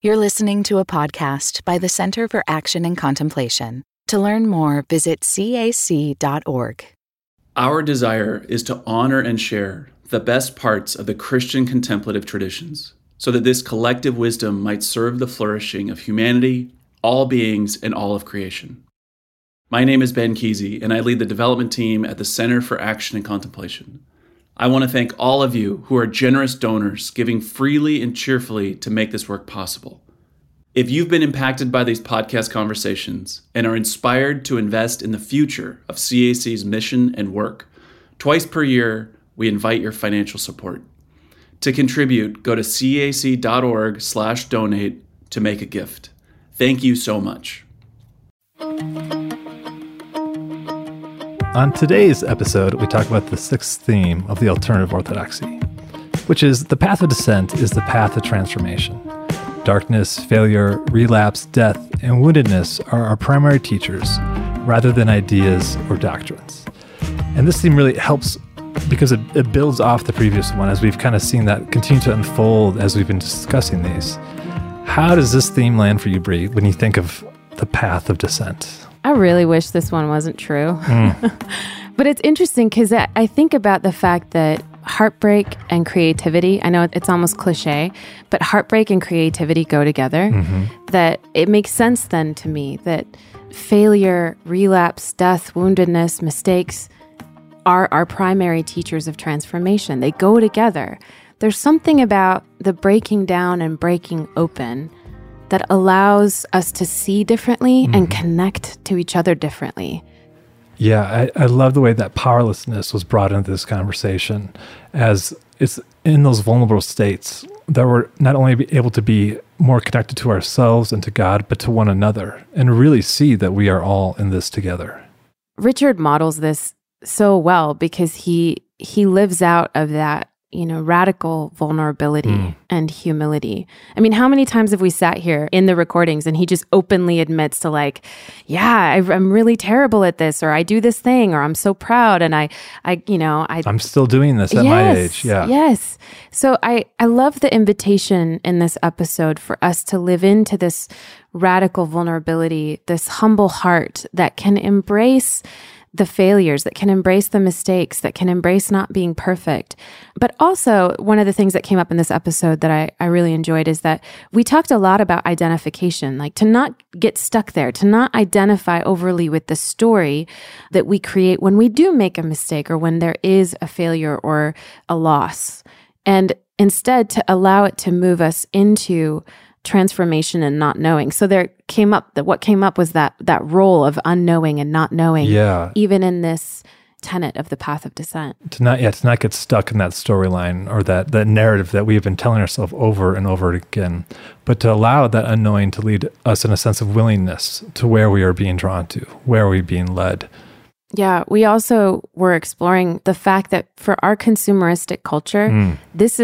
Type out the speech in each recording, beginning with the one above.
You're listening to a podcast by the Center for Action and Contemplation. To learn more, visit cac.org. Our desire is to honor and share the best parts of the Christian contemplative traditions, so that this collective wisdom might serve the flourishing of humanity, all beings, and all of creation. My name is Ben Kesey, and I lead the development team at the Center for Action and Contemplation. I want to thank all of you who are generous donors, giving freely and cheerfully to make this work possible. If you've been impacted by these podcast conversations and are inspired to invest in the future of CAC's mission and work, twice per year, we invite your financial support. To contribute, go to cac.org/donate to make a gift. Thank you so much. On today's episode, we talk about the sixth theme of the alternative orthodoxy, which is the path of descent is the path of transformation. Darkness, failure, relapse, death, and woundedness are our primary teachers rather than ideas or doctrines. And this theme really helps because it builds off the previous one, as we've kind of seen that continue to unfold as we've been discussing these. How does this theme land for you, Bree, when you think of the path of descent? I really wish this one wasn't true. But it's interesting because I think about the fact that heartbreak and creativity, I know it's almost cliche, but heartbreak and creativity go together. That it makes sense then to me that failure, relapse, death, woundedness, mistakes are our primary teachers of transformation. They go together. There's something about the breaking down and breaking open that allows us to see differently and connect to each other differently. Yeah, I love the way that powerlessness was brought into this conversation, as it's in those vulnerable states that we're not only able to be more connected to ourselves and to God, but to one another, and really see that we are all in this together. Richard models this so well because he lives out of that, radical vulnerability and humility. I mean, how many times have we sat here in the recordings and he just openly admits to I'm really terrible at this, or I do this thing, or I'm so proud, and I'm still doing this at my age. Yeah. Yes. So I love the invitation in this episode for us to live into this radical vulnerability, this humble heart that can embrace the failures, that can embrace the mistakes, that can embrace not being perfect. But also, one of the things that came up in this episode that I really enjoyed is that we talked a lot about identification, like to not get stuck there, to not identify overly with the story that we create when we do make a mistake or when there is a failure or a loss. And instead, to allow it to move us into transformation and not knowing. So what came up was that role of unknowing and not knowing, even in this tenet of the path of descent. To not get stuck in that storyline or that narrative that we have been telling ourselves over and over again, but to allow that unknowing to lead us in a sense of willingness to where we are being drawn to, where are we being led. Yeah, we also were exploring the fact that for our consumeristic culture, this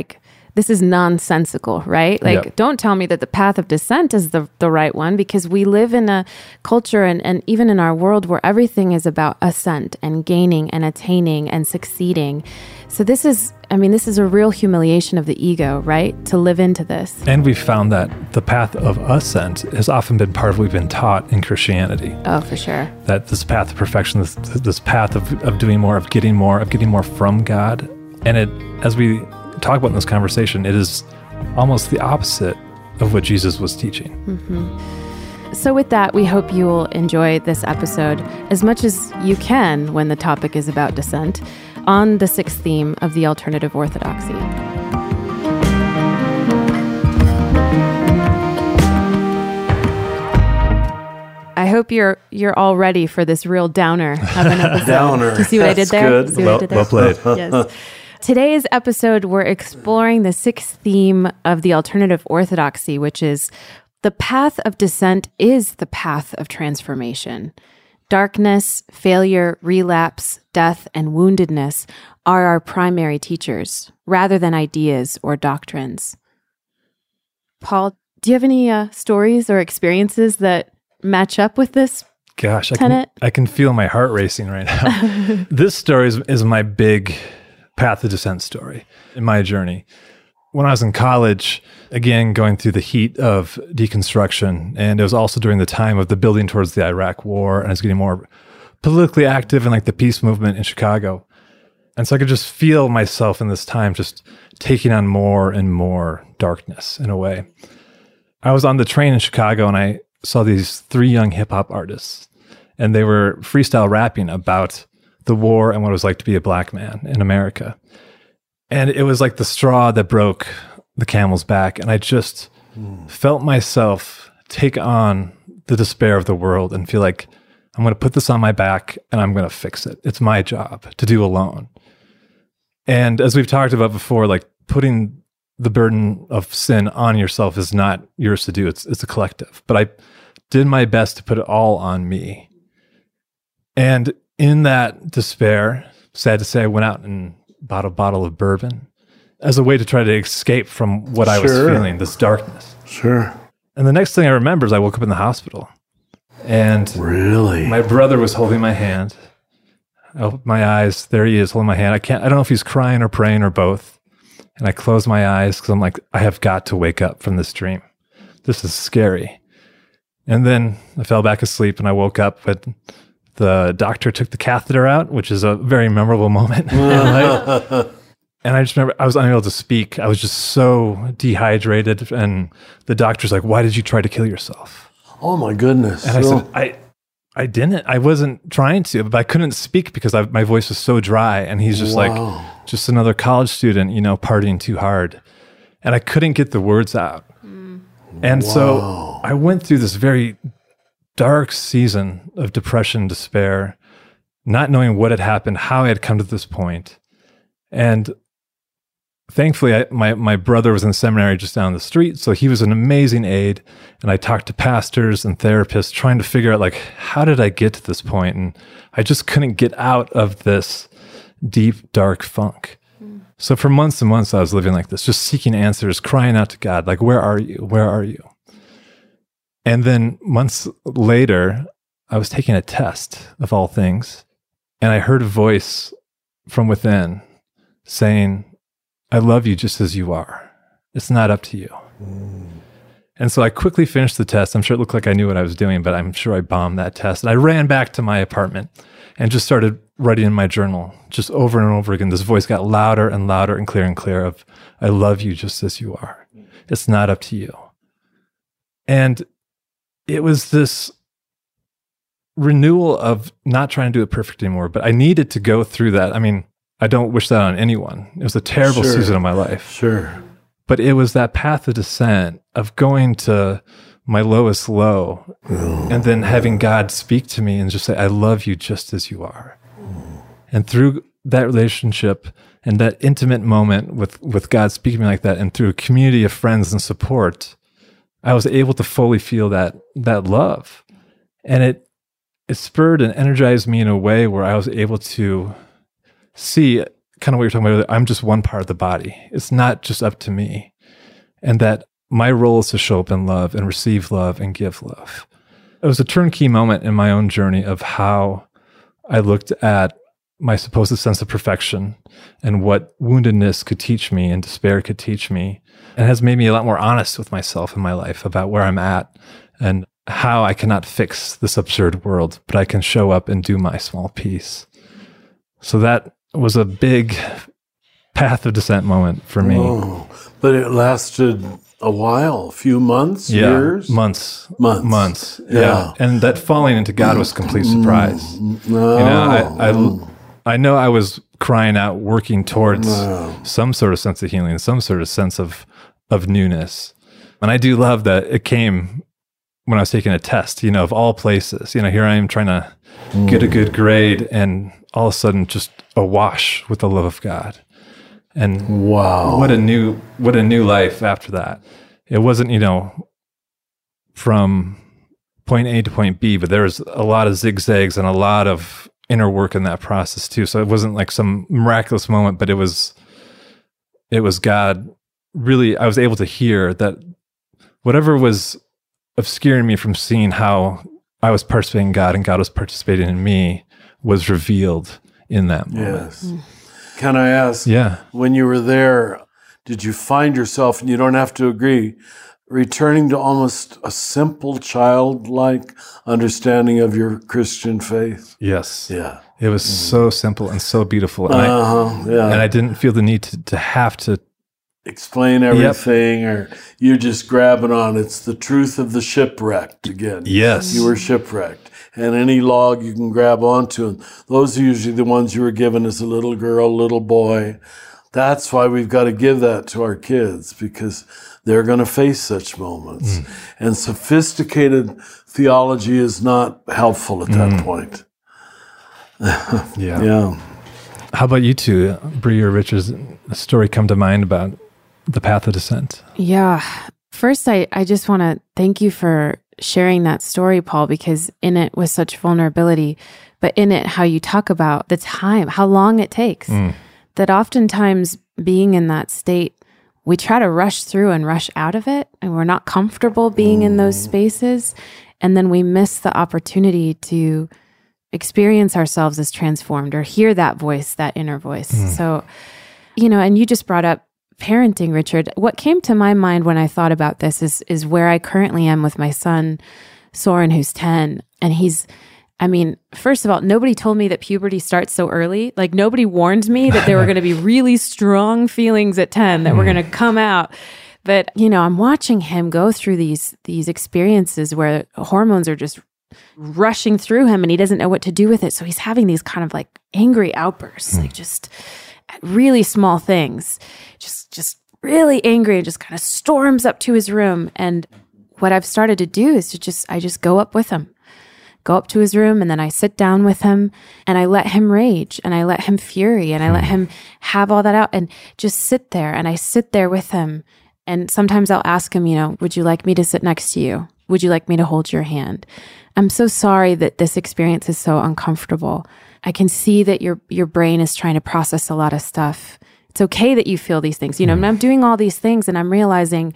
is nonsensical, right? Don't tell me that the path of descent is the right one, because we live in a culture and even in our world where everything is about ascent and gaining and attaining and succeeding. So this is a real humiliation of the ego, right? To live into this. And we've found that the path of ascent has often been part of what we've been taught in Christianity. Oh, for sure. That this path of perfection, this path of doing more, of getting more from God. And as we talk about in this conversation, it is almost the opposite of what Jesus was teaching. So with that, we hope you will enjoy this episode as much as you can when the topic is about descent on the sixth theme of the alternative orthodoxy. I hope you're all ready for this real downer of an episode. Downer. Do you see what I did there? Good. See what I did there? Well played. Yes. Today's episode, we're exploring the sixth theme of the alternative orthodoxy, which is the path of descent is the path of transformation. Darkness, failure, relapse, death, and woundedness are our primary teachers, rather than ideas or doctrines. Paul, do you have any stories or experiences that match up with this Gosh, tenet? I can feel my heart racing right now. This story is my big path of descent story in my journey. when I was in college, again, going through the heat of deconstruction, and it was also during the time of the building towards the Iraq War, and I was getting more politically active in like the peace movement in Chicago. And so I could just feel myself in this time just taking on more and more darkness in a way. I was on the train in Chicago and I saw these 3 young hip hop artists, and they were freestyle rapping about the war and what it was like to be a black man in America. And it was like the straw that broke the camel's back. And I just felt myself take on the despair of the world and feel like I'm going to put this on my back and I'm going to fix it. It's my job to do alone. And as we've talked about before, like putting the burden of sin on yourself is not yours to do. It's a collective. But I did my best to put it all on me. And in that despair, sad to say, I went out and bought a bottle of bourbon as a way to try to escape from what I was feeling, this darkness. Sure. And the next thing I remember is I woke up in the hospital. And really, my brother was holding my hand. I opened my eyes. There he is holding my hand. I don't know if he's crying or praying or both. And I closed my eyes because I'm like, I have got to wake up from this dream. This is scary. And then I fell back asleep and I woke up, but the doctor took the catheter out, which is a very memorable moment. And I just remember I was unable to speak. I was just so dehydrated. And the doctor's like, why did you try to kill yourself? Oh my goodness. And I said, I didn't. I wasn't trying to, but I couldn't speak because my voice was so dry. And he's just like, just another college student, partying too hard. And I couldn't get the words out. And so I went through this very dark season of depression, despair, not knowing what had happened, how I had come to this point. And thankfully, my brother was in seminary just down the street, so he was an amazing aid. And I talked to pastors and therapists trying to figure out, like, how did I get to this point? And I just couldn't get out of this deep, dark funk. So for months and months, I was living like this, just seeking answers, crying out to God, like, where are you? Where are you? And then months later, I was taking a test of all things, and I heard a voice from within saying, I love you just as you are. It's not up to you. And so I quickly finished the test. I'm sure it looked like I knew what I was doing, but I'm sure I bombed that test. And I ran back to my apartment and just started writing in my journal, just over and over again. This voice got louder and louder and clear of, I love you just as you are. It's not up to you. And it was this renewal of not trying to do it perfect anymore, but I needed to go through that. I mean, I don't wish that on anyone. It was a terrible season of my life. Sure. But it was that path of descent of going to my lowest low and then having God speak to me and just say, I love you just as you are. And through that relationship and that intimate moment with God speaking to me like that, and through a community of friends and support, I was able to fully feel that love. And it spurred and energized me in a way where I was able to see kind of what you're talking about. I'm just one part of the body. It's not just up to me. And that my role is to show up in love and receive love and give love. It was a turnkey moment in my own journey of how I looked at my supposed sense of perfection and what woundedness could teach me and despair could teach me, and has made me a lot more honest with myself in my life about where I'm at and how I cannot fix this absurd world, but I can show up and do my small piece. So that was a big path of descent moment for me. Oh, but it lasted a while, a few months, years? Months. Months. Yeah. And that falling into God was a complete surprise. I know I was crying out, working towards some sort of sense of healing, some sort of sense of newness. And I do love that it came when I was taking a test, of all places. Here I am trying to get a good grade, and all of a sudden just awash with the love of God. And what a new life after that. It wasn't, from point A to point B, but there was a lot of zigzags and a lot of inner work in that process too. So it wasn't like some miraculous moment, but it was God. Really, I was able to hear that whatever was obscuring me from seeing how I was participating in God and God was participating in me was revealed in that moment. Yes. Can I ask, Yeah. when you were there, did you find yourself, and you don't have to agree, returning to almost a simple childlike understanding of your Christian faith? Yes. Yeah. It was so simple and so beautiful. And, and I didn't feel the need to have to explain everything, or you're just grabbing on. It's the truth of the shipwrecked again. Yes. You were shipwrecked. And any log you can grab onto, and those are usually the ones you were given as a little girl, little boy. That's why we've got to give that to our kids, because they're going to face such moments. And sophisticated theology is not helpful at that point. Yeah. How about you two, Bree or Richard? A story come to mind about the path of descent? Yeah. First, I just want to thank you for sharing that story, Paul, because in it was such vulnerability, but in it, how you talk about the time, how long it takes, that oftentimes being in that state, we try to rush through and rush out of it, and we're not comfortable being in those spaces. And then we miss the opportunity to experience ourselves as transformed or hear that voice, that inner voice. So, and you just brought up parenting, Richard. What came to my mind when I thought about this is where I currently am with my son, Soren, who's 10. And first of all, nobody told me that puberty starts so early. Like, nobody warned me that there were going to be really strong feelings at 10 that were going to come out. But, I'm watching him go through these experiences where hormones are just rushing through him and he doesn't know what to do with it. So he's having these kind of like angry outbursts, like just really small things, just really angry, and just kind of storms up to his room. And what I've started to do is I just go up with him, go up to his room, and then I sit down with him and I let him rage and I let him fury and I let him have all that out and just sit there. And I sit there with him. And sometimes I'll ask him, would you like me to sit next to you? Would you like me to hold your hand? I'm so sorry that this experience is so uncomfortable. I can see that your brain is trying to process a lot of stuff. It's okay that you feel these things. I'm doing all these things, and I'm realizing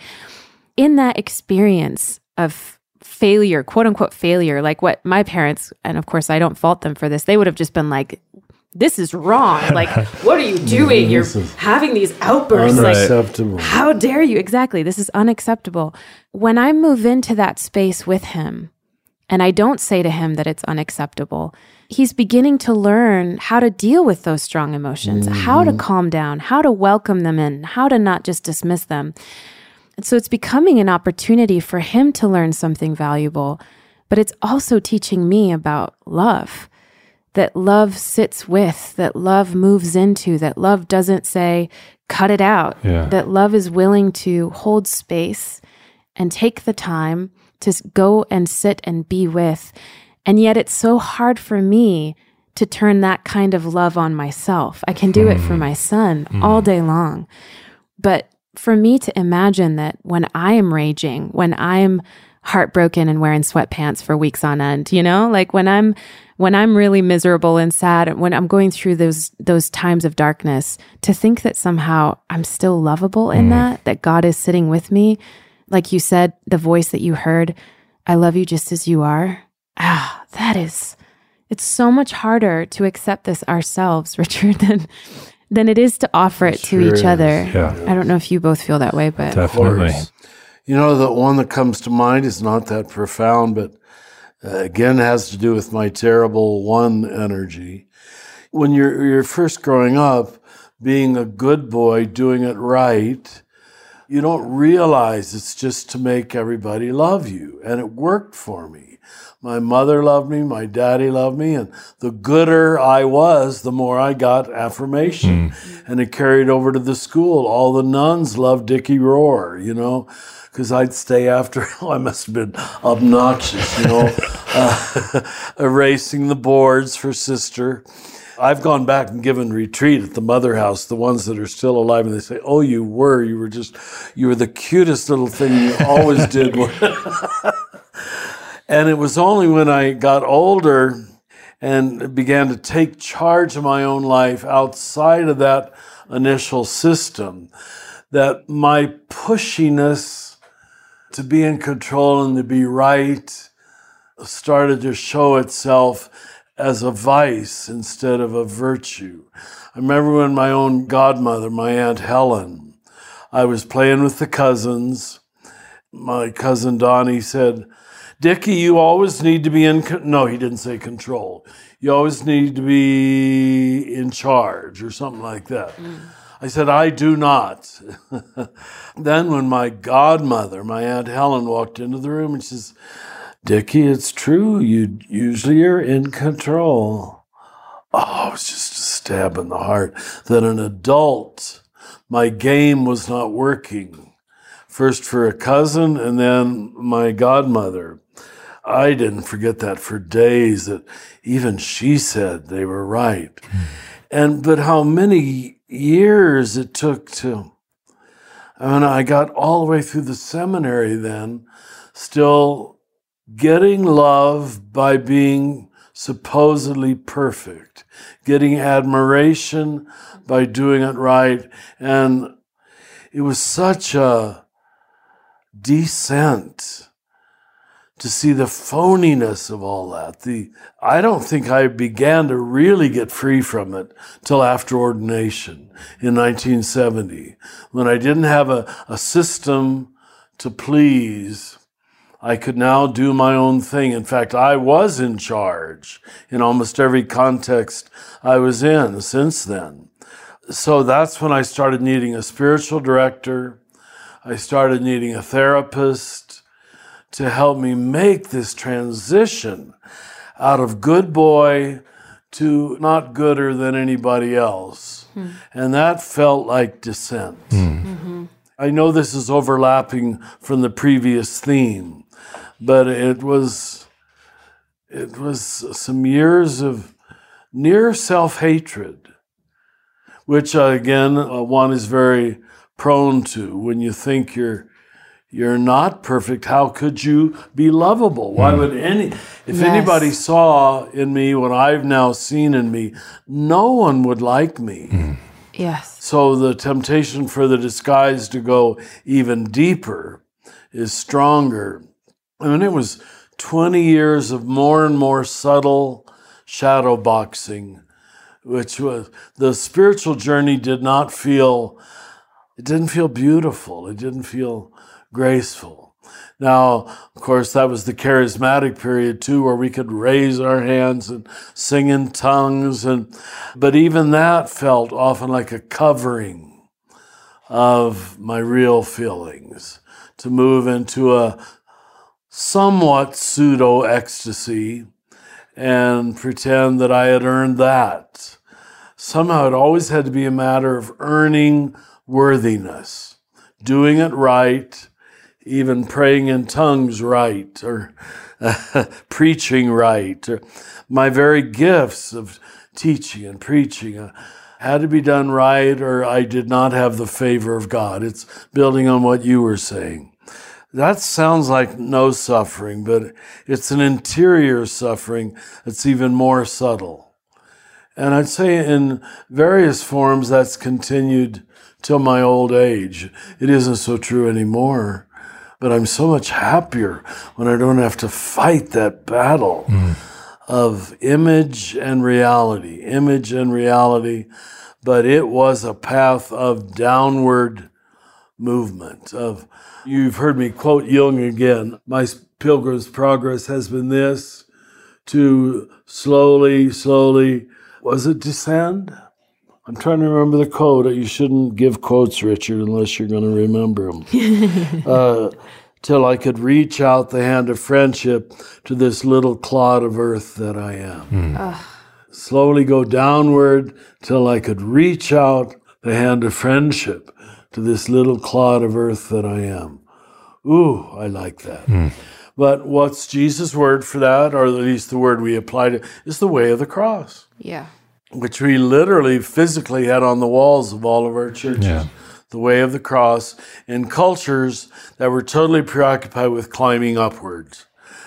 in that experience of failure, quote unquote failure, like what my parents, and of course I don't fault them for this, they would have just been like, this is wrong. Like, what are you doing? You're having these outbursts. Unacceptable. Like, how dare you? Exactly. This is unacceptable. When I move into that space with him, and I don't say to him that it's unacceptable, he's beginning to learn how to deal with those strong emotions, how to calm down, how to welcome them in, how to not just dismiss them. And so it's becoming an opportunity for him to learn something valuable, but it's also teaching me about love, that love sits with, that love moves into, that love doesn't say, cut it out, that love is willing to hold space and take the time to go and sit and be with. And yet it's so hard for me to turn that kind of love on myself. I can do it for my son all day long. But for me to imagine that when I am raging, when I'm heartbroken and wearing sweatpants for weeks on end, like when I'm really miserable and sad, and when I'm going through those times of darkness, to think that somehow I'm still lovable in that God is sitting with me. Like you said, the voice that you heard, I love you just as you are. It's so much harder to accept this ourselves, Richard, than it is to offer it to each other. Yeah. I don't know if you both feel that way, but Definitely. The one that comes to mind is not that profound, but again has to do with my terrible one energy. When you're first growing up, being a good boy, doing it right, you don't realize it's just to make everybody love you. And it worked for me. My mother loved me, my daddy loved me, and the gooder I was, the more I got affirmation. And it carried over to the school. All the nuns loved Dickie Rohr, because I'd stay after, I must have been obnoxious, erasing the boards for sister. I've gone back and given retreat at the Mother House, the ones that are still alive, and they say, oh, you were the cutest little thing you always did. And it was only when I got older and began to take charge of my own life outside of that initial system that my pushiness to be in control and to be right started to show itself as a vice instead of a virtue. I remember when my own godmother, my Aunt Helen, I was playing with the cousins. My cousin Donnie said, Dickie, you always need to be no, he didn't say control. You always need to be in charge or something like that. I said, I do not. Then when my godmother, my Aunt Helen, walked into the room and she says, Dickie, it's true. You're in control. Oh, it was just a stab in the heart that an adult, my game was not working. First for a cousin and then my godmother. I didn't forget that for days, that even she said they were right. But how many years it took to, I got all the way through the seminary then, still getting love by being supposedly perfect, getting admiration by doing it right. And it was such a descent to see the phoniness of all that. I don't think I began to really get free from it till after ordination in 1970, when I didn't have a system to please. I could now do my own thing. In fact, I was in charge in almost every context I was in since then. So that's when I started needing a spiritual director. I started needing a therapist to help me make this transition out of good boy to not gooder than anybody else. And that felt like descent. I know this is overlapping from the previous theme, but it was some years of near self-hatred, which again, one is very prone to. When you think you're not perfect, how could you be lovable? Why would anybody saw in me what I've now seen in me, no one would like me. Yes. So the temptation for the disguise to go even deeper is stronger. It was 20 years of more and more subtle shadow boxing, which was, the spiritual journey didn't feel beautiful. It didn't feel graceful. Now, of course, that was the charismatic period too, where we could raise our hands and sing in tongues, but even that felt often like a covering of my real feelings, to move into a somewhat pseudo ecstasy and pretend that I had earned that. Somehow it always had to be a matter of earning worthiness, doing it right, even praying in tongues right, or preaching right, or my very gifts of teaching and preaching had to be done right, or I did not have the favor of God. It's building on what you were saying. That sounds like no suffering, but it's an interior suffering that's even more subtle. And I'd say in various forms that's continued till my old age. It isn't so true anymore. But I'm so much happier when I don't have to fight that battle of image and reality. But it was a path of downward movement. You've heard me quote Jung again. My pilgrim's progress has been this, to slowly, was it descend? I'm trying to remember the quote. You shouldn't give quotes, Richard, unless you're going to remember them. Till I could reach out the hand of friendship to this little clod of earth that I am. Slowly go downward till I could reach out the hand of friendship to this little clod of earth that I am. Ooh, I like that. But what's Jesus' word for that, or at least the word we apply to, is the way of the cross. Yeah. Which we literally physically had on the walls of all of our churches. Yeah. The way of the cross in cultures that were totally preoccupied with climbing upwards.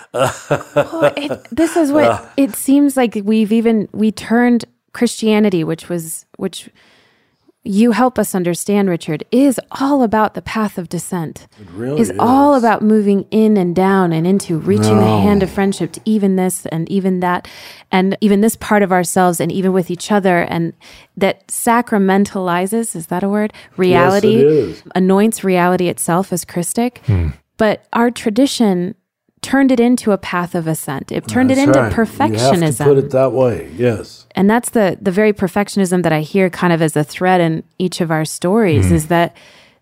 This is what it seems like we turned Christianity, which you help us understand, Richard, is all about the path of descent. It really is all about moving in and down and into reaching the hand of friendship to even this and even that, and even this part of ourselves and even with each other, and that sacramentalizes, is that a word? Reality, Yes, it is. anoints reality itself as Christic. But our tradition turned it into a path of ascent. It turned it into perfectionism. You have to put it that way, yes. And that's the very perfectionism that I hear kind of as a thread in each of our stories, is that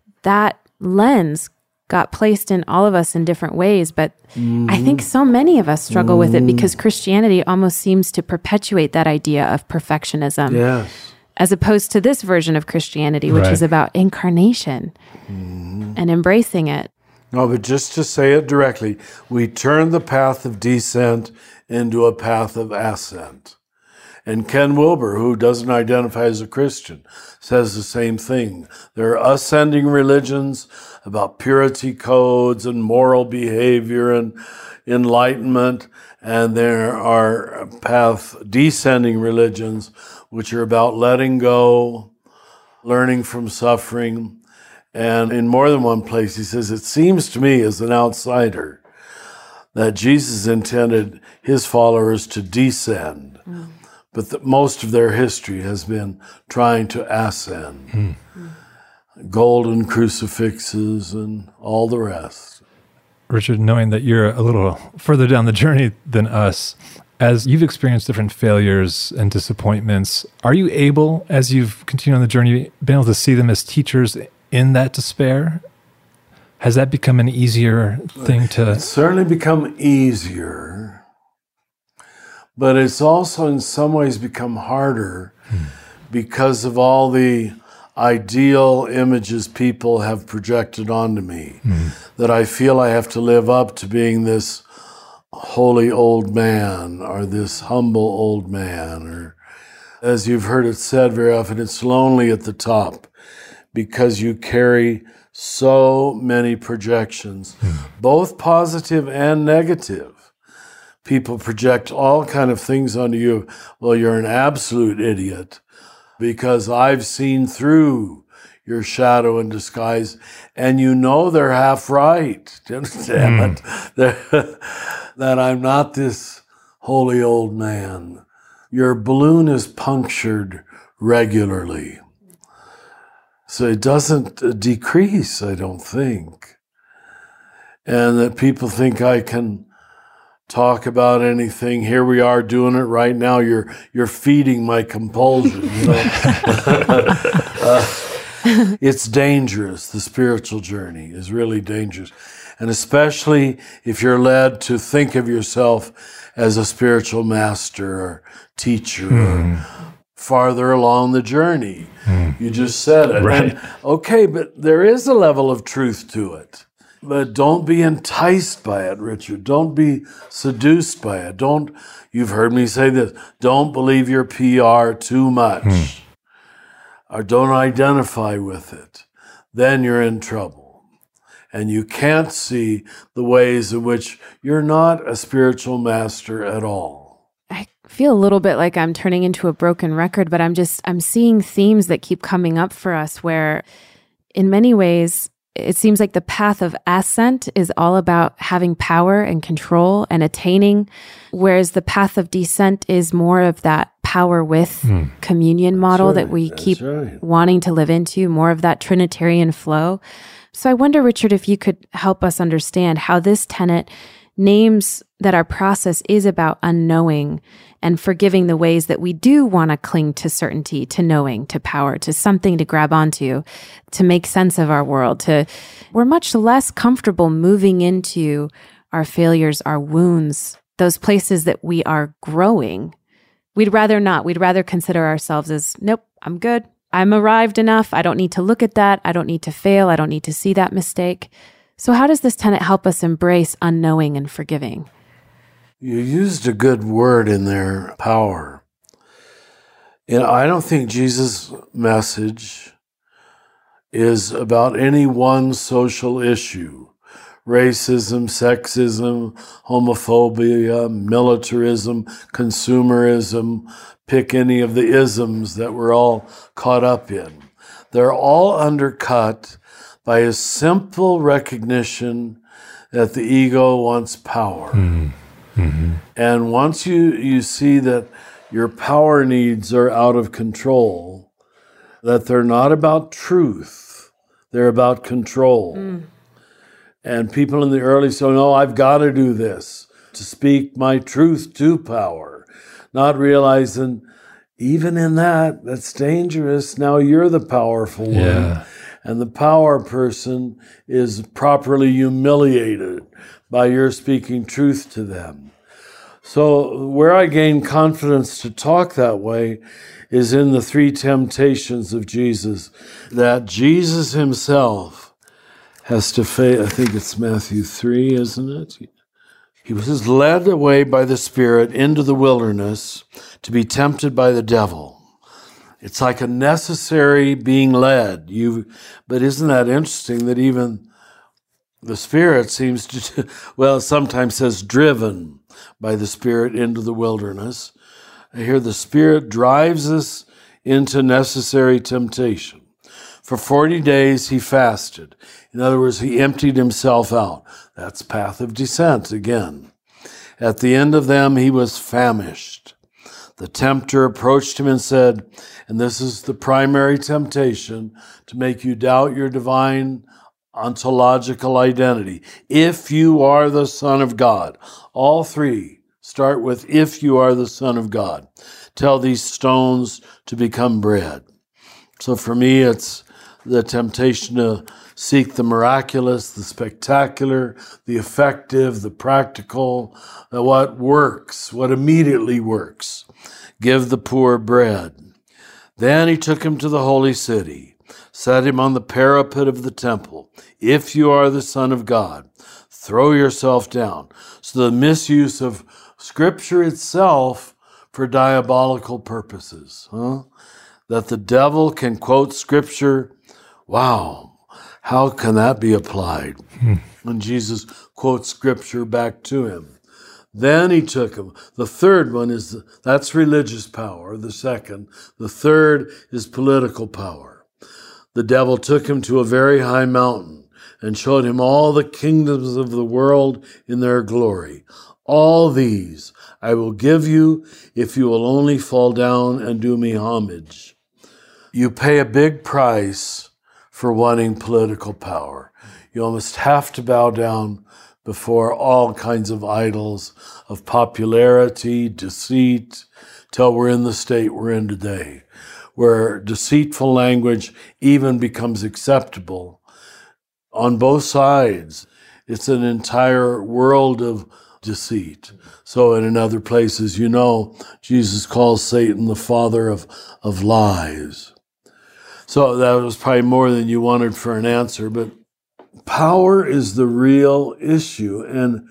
lens got placed in all of us in different ways. But I think so many of us struggle with it because Christianity almost seems to perpetuate that idea of perfectionism. Yes. As opposed to this version of Christianity, which is about incarnation and embracing it. No, but just to say it directly, we turn the path of descent into a path of ascent. And Ken Wilber, who doesn't identify as a Christian, says the same thing. There are ascending religions about purity codes and moral behavior and enlightenment, and there are descending religions which are about letting go, learning from suffering. And in more than one place, he says, it seems to me as an outsider that Jesus intended his followers to descend, but that most of their history has been trying to ascend. Golden crucifixes and all the rest. Richard, knowing that you're a little further down the journey than us, as you've experienced different failures and disappointments, are you able, as you've continued on the journey, been able to see them as teachers in that despair? Has that become an easier thing to... It's certainly become easier, but it's also in some ways become harder because of all the ideal images people have projected onto me, that I feel I have to live up to being this holy old man or this humble old man, or as you've heard it said very often, it's lonely at the top, because you carry so many projections, both positive and negative. People project all kind of things onto you. Well, you're an absolute idiot because I've seen through your shadow and disguise, and you know they're half right. Damn it. That I'm not this holy old man. Your balloon is punctured regularly. So it doesn't decrease, I don't think. And that people think I can talk about anything. Here we are doing it right now. You're feeding my compulsion. You know? It's dangerous. The spiritual journey is really dangerous. And especially if you're led to think of yourself as a spiritual master or teacher or farther along the journey. You just said it. Right. And, okay, but there is a level of truth to it. But don't be enticed by it, Richard. Don't be seduced by it. You've heard me say this, don't believe your PR too much. Or don't identify with it. Then you're in trouble. And you can't see the ways in which you're not a spiritual master at all. I feel a little bit like I'm turning into a broken record, but I'm seeing themes that keep coming up for us where in many ways, it seems like the path of ascent is all about having power and control and attaining, whereas the path of descent is more of that power with communion model that we keep wanting to live into, more of that Trinitarian flow. So I wonder, Richard, if you could help us understand how this tenet names that our process is about unknowing and forgiving the ways that we do want to cling to certainty, to knowing, to power, to something to grab onto, to make sense of our world. We're much less comfortable moving into our failures, our wounds, those places that we are growing. We'd rather not. We'd rather consider ourselves as, nope, I'm good. I'm arrived enough. I don't need to look at that. I don't need to fail. I don't need to see that mistake. So how does this tenet help us embrace unknowing and forgiving? You used a good word in there, power. I don't think Jesus' message is about any one social issue. Racism, sexism, homophobia, militarism, consumerism, pick any of the isms that we're all caught up in. they're all undercut by a simple recognition that the ego wants power. Mm-hmm. And once you see that your power needs are out of control, that they're not about truth, they're about control. And people in the early say, no, I've got to do this to speak my truth to power, not realizing even in that's dangerous. Now you're the powerful one. And the power person is properly humiliated by your speaking truth to them. So where I gain confidence to talk that way is in the 3 temptations of Jesus, that Jesus himself has to face. I think it's Matthew 3, isn't it? He was led away by the Spirit into the wilderness to be tempted by the devil. It's like a necessary being led. But isn't that interesting that even the Spirit seems to, it sometimes says driven by the Spirit into the wilderness. Here the Spirit drives us into necessary temptation. For 40 days he fasted. In other words, he emptied himself out. That's path of descent again. At the end of them he was famished. The tempter approached him and said, and this is the primary temptation, to make you doubt your divine ontological identity. If you are the Son of God. All 3 start with, if you are the Son of God. Tell these stones to become bread. So for me, it's the temptation to seek the miraculous, the spectacular, the effective, the practical, what works, what immediately works. Give the poor bread. Then he took him to the holy city, set him on the parapet of the temple. If you are the Son of God, throw yourself down. So the misuse of Scripture itself for diabolical purposes. That the devil can quote Scripture. Wow, how can that be applied? When Jesus quotes Scripture back to him. Then he took him. The third one that's religious power, the second. The third is political power. The devil took him to a very high mountain and showed him all the kingdoms of the world in their glory. All these I will give you if you will only fall down and do me homage. You pay a big price for wanting political power. You almost have to bow down before all kinds of idols of popularity, deceit, till we're in the state we're in today, where deceitful language even becomes acceptable on both sides. It's an entire world of deceit. So in other places, Jesus calls Satan the father of lies. So that was probably more than you wanted for an answer, but power is the real issue, and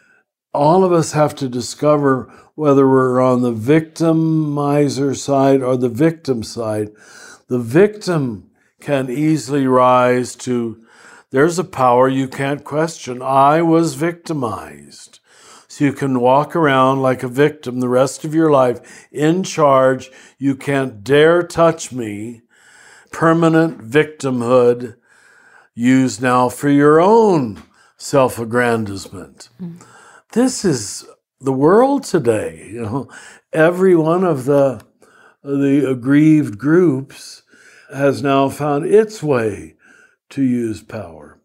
all of us have to discover whether we're on the victimizer side or the victim side. The victim can easily rise to, there's a power you can't question. I was victimized. So you can walk around like a victim the rest of your life, in charge. You can't dare touch me. Permanent victimhood used now for your own self-aggrandizement. This is the world today. Every one of the aggrieved groups has now found its way to use power.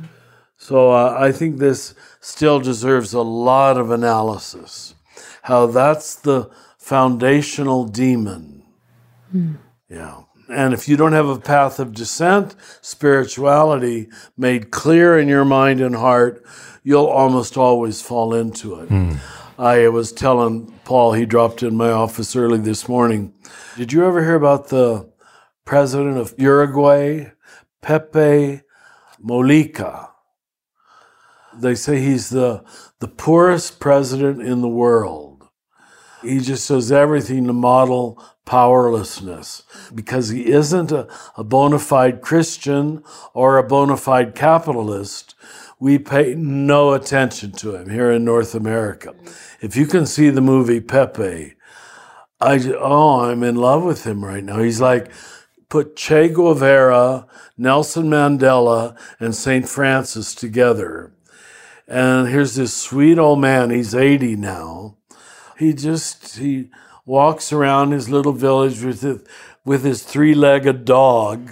So I think this still deserves a lot of analysis, how that's the foundational demon. Yeah. And if you don't have a path of descent, spirituality made clear in your mind and heart, you'll almost always fall into it. I was telling Paul, he dropped in my office early this morning. Did you ever hear about the president of Uruguay, Pepe Mujica? They say he's the poorest president in the world. He just does everything to model powerlessness because he isn't a bona fide Christian or a bona fide capitalist. We pay no attention to him here in North America. If you can see the movie Pepe, I'm in love with him right now. He's like put Che Guevara, Nelson Mandela, and St. Francis together. And here's this sweet old man, he's 80 now. He walks around his little village with his three-legged dog.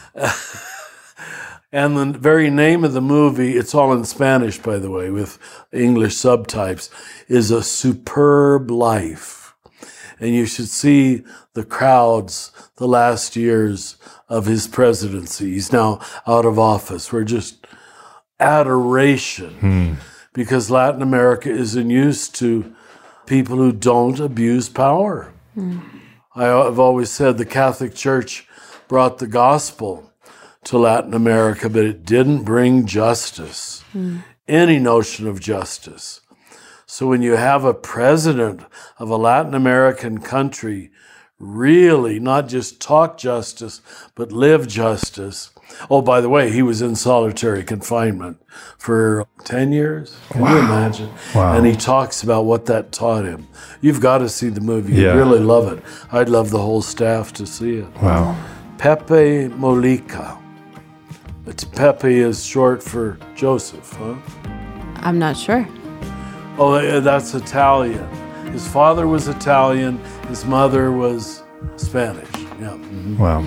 And the very name of the movie, it's all in Spanish, by the way, with English subtypes, is A Superb Life. And you should see the crowds the last years of his presidency. He's now out of office. We're just adoration because Latin America isn't used to people who don't abuse power. I've always said the Catholic Church brought the gospel to Latin America, but it didn't bring justice, any notion of justice. So when you have a president of a Latin American country really not just talk justice, but live justice. Oh, by the way, he was in solitary confinement for 10 years. Can you imagine? Wow. And he talks about what that taught him. You've got to see the movie. Yeah. You'd really love it. I'd love the whole staff to see it. Wow. Pepe Mujica. Pepe is short for Joseph, huh? I'm not sure. Oh, that's Italian. His father was Italian. His mother was Spanish. Yeah. Mm-hmm. Wow.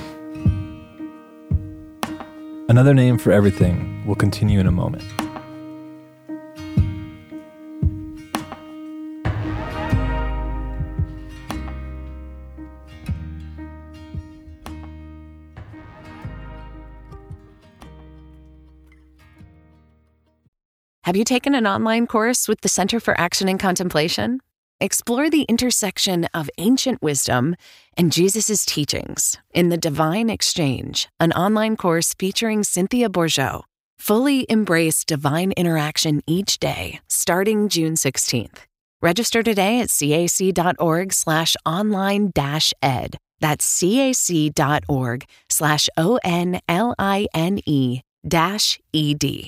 Another name for everything will continue in a moment. Have you taken an online course with the Center for Action and Contemplation? Explore the intersection of ancient wisdom and Jesus' teachings in The Divine Exchange, an online course featuring Cynthia Bourgeault. Fully embrace divine interaction each day, starting June 16th. Register today at cac.org/online-ed. That's cac.org/ONLINE-ED.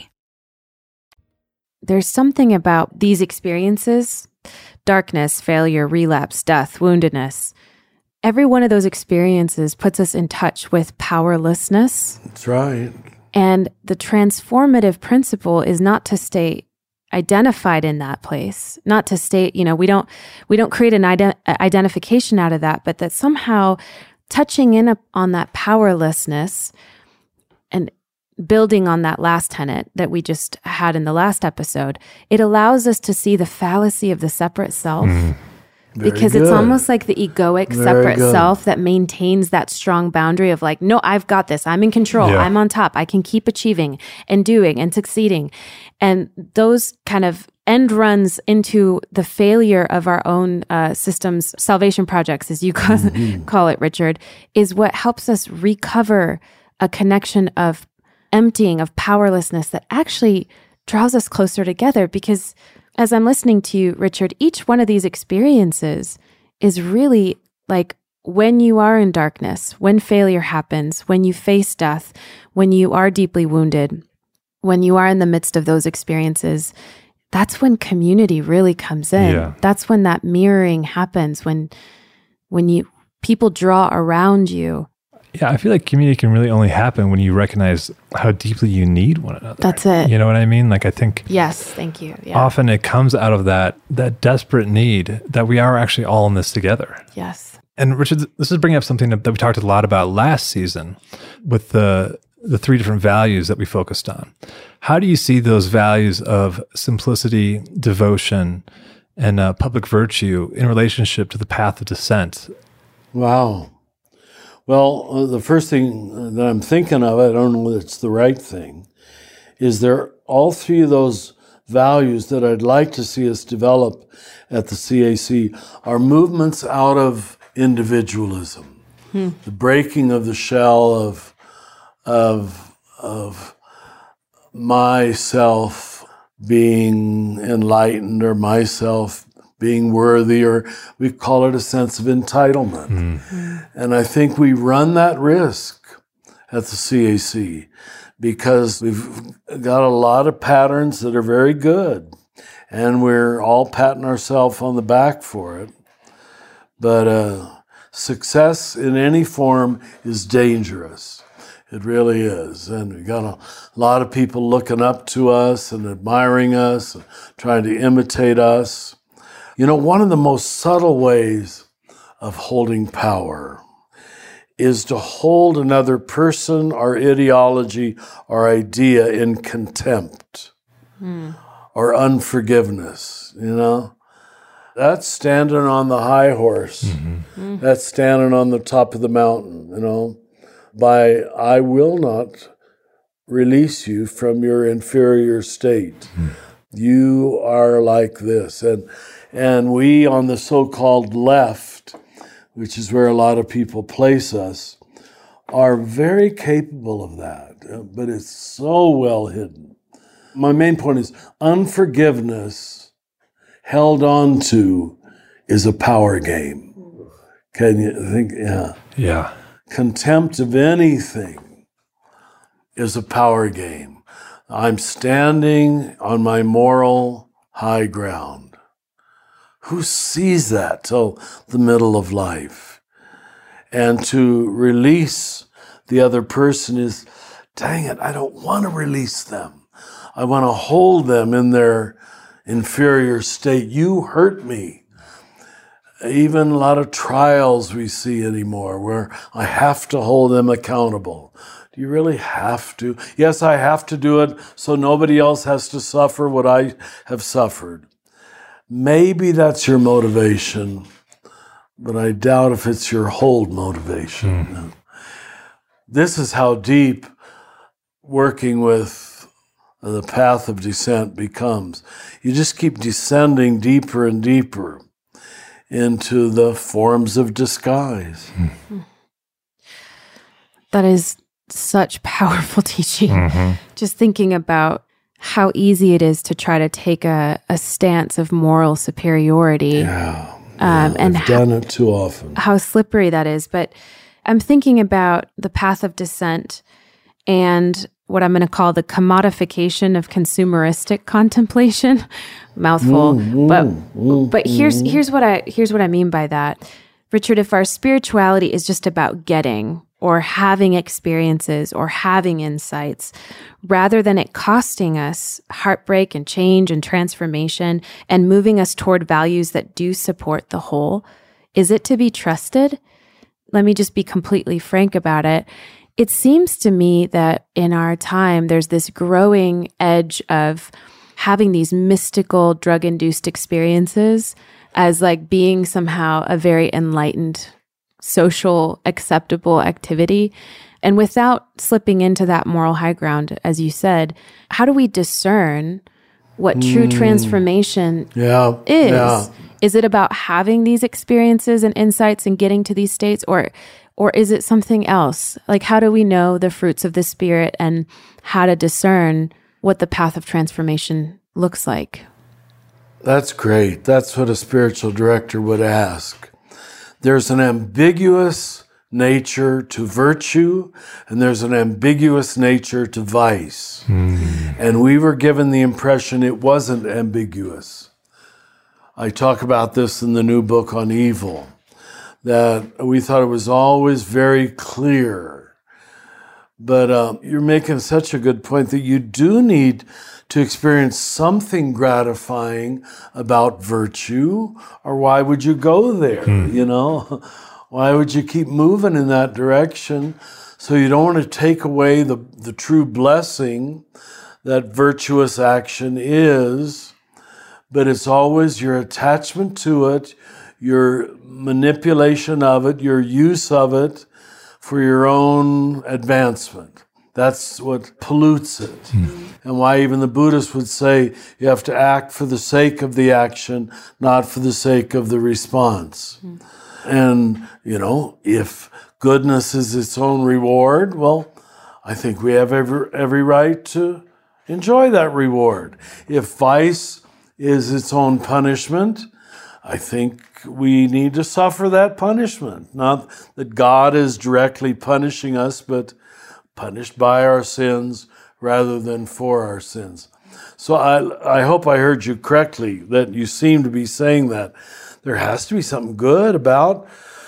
There's something about these experiences, darkness, failure, relapse, death, woundedness. Every one of those experiences puts us in touch with powerlessness. That's right. And the transformative principle is not to stay identified in that place, not to stay, we don't create an identification out of that, but that somehow touching in on that powerlessness and building on that last tenet that we just had in the last episode, it allows us to see the fallacy of the separate self. Because it's almost like the egoic separate self that maintains that strong boundary of like, no, I've got this. I'm in control. Yeah. I'm on top. I can keep achieving and doing and succeeding. And those kind of end runs into the failure of our own systems, salvation projects, as you call it, Richard, is what helps us recover a connection of emptying, of powerlessness that actually draws us closer together. Because as I'm listening to you, Richard, each one of these experiences is really like when you are in darkness, when failure happens, when you face death, when you are deeply wounded, when you are in the midst of those experiences, that's when community really comes in. Yeah. That's when that mirroring happens, when people draw around you. Yeah, I feel like community can really only happen when you recognize how deeply you need one another. That's it. You know what I mean? Like, I think Yes, thank you. Yeah. often it comes out of that desperate need that we are actually all in this together. Yes. And Richard, this is bringing up something that we talked a lot about last season with the three different values that we focused on. How do you see those values of simplicity, devotion, and public virtue in relationship to the path of descent? Wow. Well, the first thing that I'm thinking of, I don't know that it's the right thing, is there all three of those values that I'd like to see us develop at the CAC are movements out of individualism, the breaking of the shell of myself being enlightened or myself being worthy, or we call it a sense of entitlement. And I think we run that risk at the CAC because we've got a lot of patterns that are very good and we're all patting ourselves on the back for it. But success in any form is dangerous. It really is. And we got a lot of people looking up to us and admiring us, and trying to imitate us. You know, one of the most subtle ways of holding power is to hold another person or ideology or idea in contempt or unforgiveness, you know? That's standing on the high horse. Mm-hmm. That's standing on the top of the mountain, you know? I will not release you from your inferior state. You are like this. And we on the so-called left, which is where a lot of people place us, are very capable of that, but it's so well hidden. My main point is unforgiveness held on to is a power game. Can you think? Yeah. Yeah. Contempt of anything is a power game. I'm standing on my moral high ground. Who sees that till the middle of life? And to release the other person is, dang it, I don't want to release them. I want to hold them in their inferior state. You hurt me. Even a lot of trials we see anymore where I have to hold them accountable. Do you really have to? Yes, I have to do it so nobody else has to suffer what I have suffered. Maybe that's your motivation, but I doubt if it's your whole motivation. This is how deep working with the path of descent becomes. You just keep descending deeper and deeper into the forms of disguise. That is such powerful teaching. Just thinking about how easy it is to try to take a stance of moral superiority. And I've done it too often. How slippery that is. But I'm thinking about the path of descent and what I'm going to call the commodification of consumeristic contemplation. Mouthful. But here's what I mean by that. Richard, if our spirituality is just about getting or having experiences or having insights, rather than it costing us heartbreak and change and transformation and moving us toward values that do support the whole, is it to be trusted? Let me just be completely frank about it. It seems to me that in our time, there's this growing edge of having these mystical drug-induced experiences as like being somehow a very enlightened, social, acceptable activity. And without slipping into that moral high ground, as you said, how do we discern what true transformation is? Yeah. Is it about having these experiences and insights and getting to these states, or is it something else? Like, how do we know the fruits of the Spirit and how to discern what the path of transformation looks like? That's great. That's what a spiritual director would ask. There's an ambiguous nature to virtue, and there's an ambiguous nature to vice. And we were given the impression it wasn't ambiguous. I talk about this in the new book on evil, that we thought it was always very clear. But you're making such a good point that you do need to experience something gratifying about virtue, or why would you go there, you know? Why would you keep moving in that direction? So you don't want to take away the true blessing that virtuous action is, but it's always your attachment to it, your manipulation of it, your use of it for your own advancement. That's what pollutes it. And why even the Buddhists would say you have to act for the sake of the action, not for the sake of the response. And, you know, if goodness is its own reward, well, I think we have every right to enjoy that reward. If vice is its own punishment, I think we need to suffer that punishment. Not that God is directly punishing us, but punished by our sins rather than for our sins. So I hope I heard you correctly, that you seem to be saying that there has to be something good about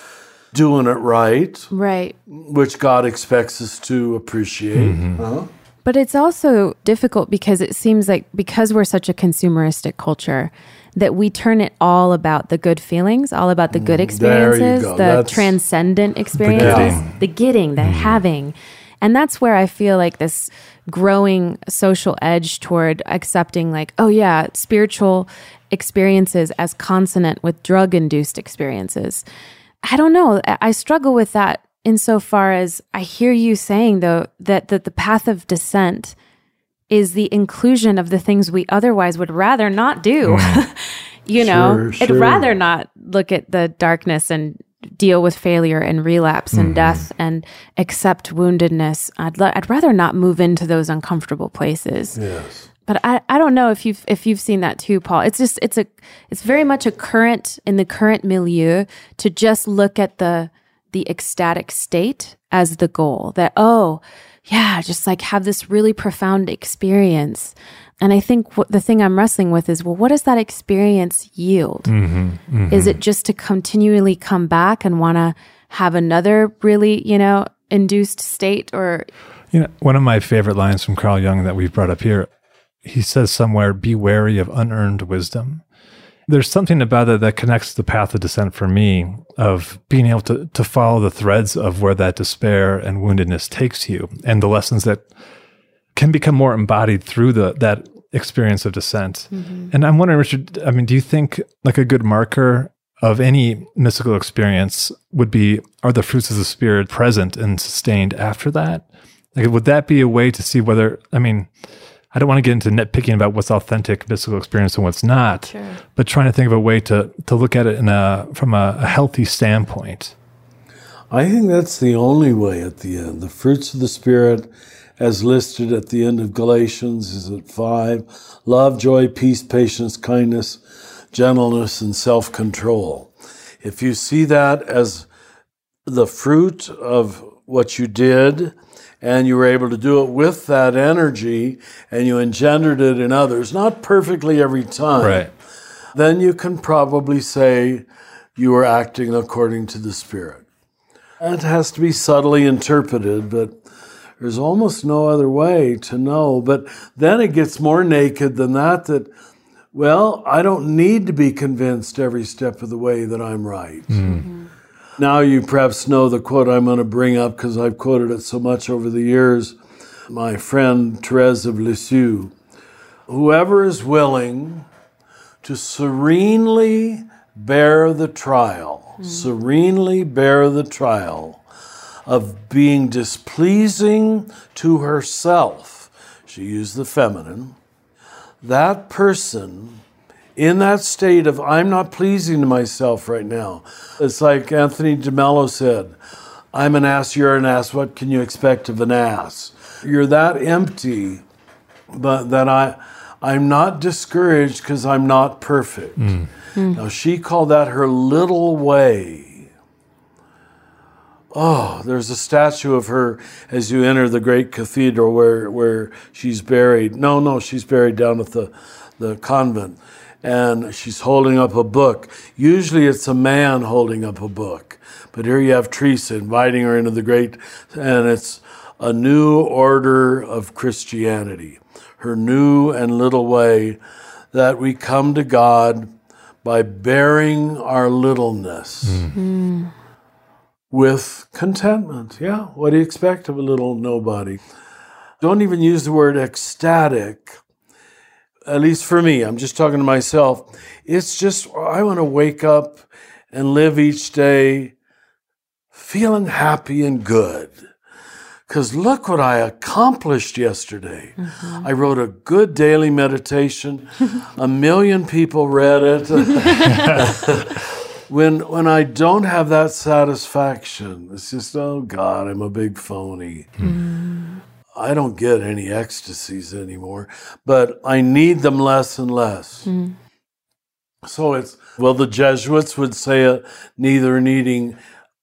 doing it right. Right. Which God expects us to appreciate. But it's also difficult because it seems like because we're such a consumeristic culture that we turn it all about the good feelings, all about the good experiences, the transcendent experiences, the getting, the having. And that's where I feel like this growing social edge toward accepting like, oh yeah, spiritual experiences as consonant with drug-induced experiences. I don't know. I struggle with that insofar as I hear you saying, though, that the path of descent is the inclusion of the things we otherwise would rather not do. You know, I'd rather not look at the darkness and deal with failure and relapse and death and accept woundedness. I'd rather not move into those uncomfortable places. Yes. But I don't know if you've seen that too, Paul. It's very much a current in the current milieu to just look at the ecstatic state as the goal. That just like have this really profound experience. And I think the thing I'm wrestling with is, well, what does that experience yield? Is it just to continually come back and want to have another really, induced state? Or one of my favorite lines from Carl Jung that we've brought up here, he says somewhere, be wary of unearned wisdom. There's something about it that connects the path of descent for me of being able to follow the threads of where that despair and woundedness takes you and the lessons that can become more embodied through that experience of descent. And I'm wondering, Richard, do you think like a good marker of any mystical experience would be, are the fruits of the Spirit present and sustained after that? Like, would that be a way to see whether, I don't want to get into nitpicking about what's authentic mystical experience and what's not, but trying to think of a way to look at it from a healthy standpoint. I think that's the only way at the end. The fruits of the Spirit, as listed at the end of Galatians, is at 5. Love, joy, peace, patience, kindness, gentleness, and self-control. If you see that as the fruit of what you did, and you were able to do it with that energy, and you engendered it in others, not perfectly every time, then you can probably say you were acting according to the Spirit. It has to be subtly interpreted, but there's almost no other way to know. But then it gets more naked than that, well, I don't need to be convinced every step of the way that I'm right. Now you perhaps know the quote I'm going to bring up because I've quoted it so much over the years. My friend Thérèse of Lisieux, whoever is willing to serenely bear the trial of being displeasing to herself, she used the feminine, that person in that state of, I'm not pleasing to myself right now. It's like Anthony de Mello said, I'm an ass, you're an ass, what can you expect of an ass? You're that empty, but that I'm not discouraged because I'm not perfect. Now, she called that her little way. Oh, there's a statue of her as you enter the great cathedral where she's buried. No, she's buried down at the convent. And she's holding up a book. Usually it's a man holding up a book. But here you have Teresa inviting her into and it's a new order of Christianity. Her new and little way that we come to God by bearing our littleness with contentment. Yeah, what do you expect of a little nobody? Don't even use the word ecstatic. At least for me, I'm just talking to myself. It's just, I want to wake up and live each day feeling happy and good. Because look what I accomplished yesterday. I wrote a good daily meditation. 1 million people read it. When I don't have that satisfaction, it's just, oh God, I'm a big phony. I don't get any ecstasies anymore, but I need them less and less. So the Jesuits would say it, neither needing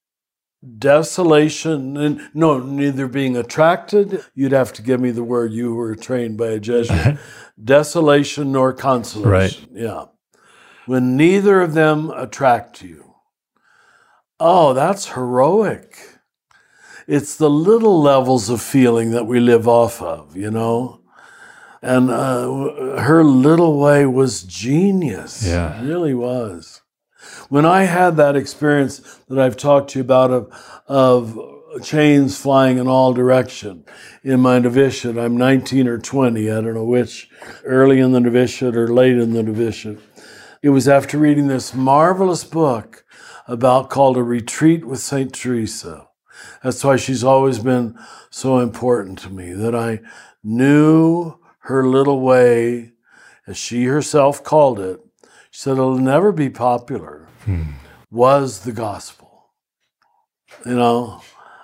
desolation, neither being attracted. You'd have to give me the word, you were trained by a Jesuit. Desolation nor consolation. Yeah. When neither of them attract you, Oh, that's heroic. It's the little levels of feeling that we live off of, you know? And her little way was genius. Yeah. It really was. When I had that experience that I've talked to you about of chains flying in all direction in my novitiate, I'm 19 or 20, I don't know which, early in the novitiate or late in the novitiate. It was after reading this marvelous book called A Retreat with St. Teresa. That's why she's always been so important to me, that I knew her little way, as she herself called it. She said, it'll never be popular, was the gospel. You know,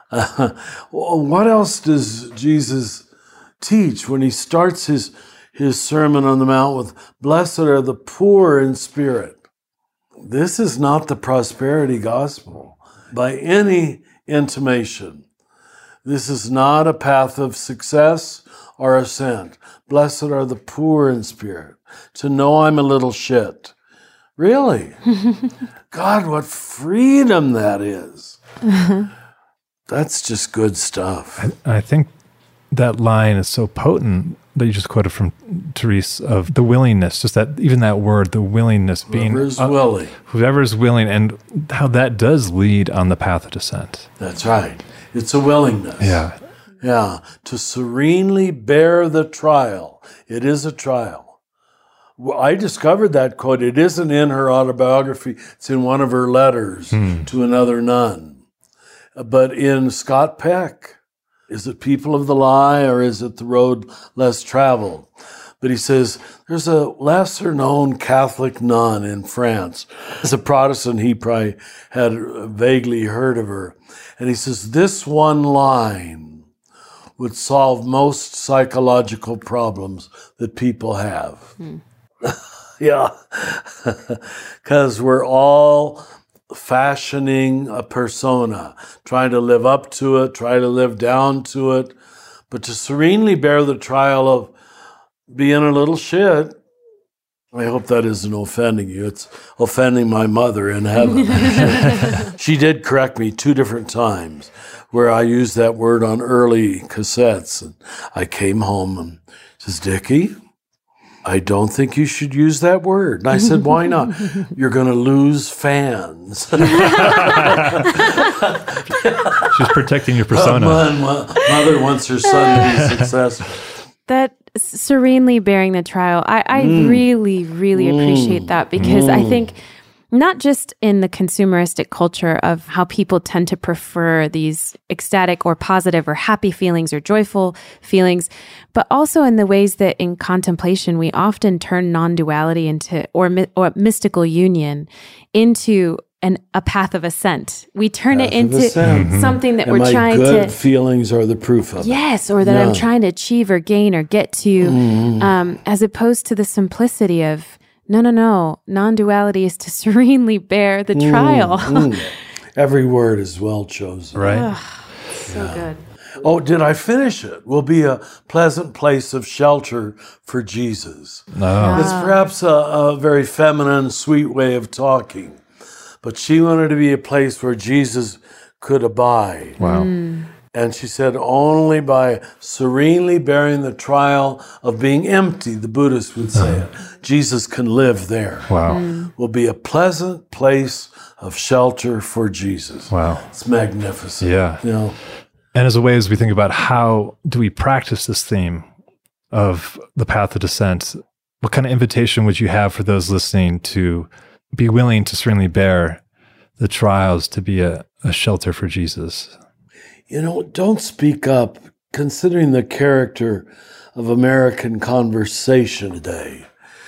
what else does Jesus teach when he starts his Sermon on the Mount with, blessed are the poor in spirit? This is not the prosperity gospel by any intimation. This is not a path of success or ascent. Blessed are the poor in spirit, to know I'm a little shit. Really? God, what freedom that is. That's just good stuff. I think that line is so potent that you just quoted from Therese, of the willingness, just that, even that word, the willingness, being Whoever's willing. Whoever's willing, and how that does lead on the path of descent. That's right. It's a willingness. Yeah. Yeah. To serenely bear the trial. It is a trial. Well, I discovered that quote. It isn't in her autobiography. It's in one of her letters to another nun. But in Scott Peck, is it People of the Lie or is it The Road Less Traveled? But he says, there's a lesser-known Catholic nun in France. As a Protestant, he probably had vaguely heard of her. And he says, this one line would solve most psychological problems that people have. Yeah. Because we're all fashioning a persona, trying to live up to it, try to live down to it. But to serenely bear the trial of being a little shit, I hope that isn't offending you. It's offending my mother in heaven. She did correct me 2 different times where I used that word on early cassettes. And I came home and says, Dickie, I don't think you should use that word. And I said, why not? You're going to lose fans. She's protecting your persona. Mother wants her son to be successful. That serenely bearing the trial, I really, really appreciate that, because I think not just in the consumeristic culture of how people tend to prefer these ecstatic or positive or happy feelings or joyful feelings, but also in the ways that in contemplation we often turn non-duality into or mystical union into a path of ascent. We turn it into something that we're trying to... my good feelings are the proof of it. Yes, or that I'm trying to achieve or gain or get to, as opposed to the simplicity of, no. Non-duality is to serenely bear the trial. Every word is well chosen. Right. So good. Oh, did I finish it? Will be a pleasant place of shelter for Jesus. No. It's perhaps a very feminine, sweet way of talking. But she wanted to be a place where Jesus could abide. Wow. And she said, only by serenely bearing the trial of being empty, the Buddhists would say it, Jesus can live there. Wow. Will be a pleasant place of shelter for Jesus. Wow. It's magnificent. Yeah. You know? And as a way, as we think about how do we practice this theme of the path of descent, what kind of invitation would you have for those listening to be willing to serenely bear the trials, to be a shelter for Jesus? You know, don't speak up, considering the character of American conversation today.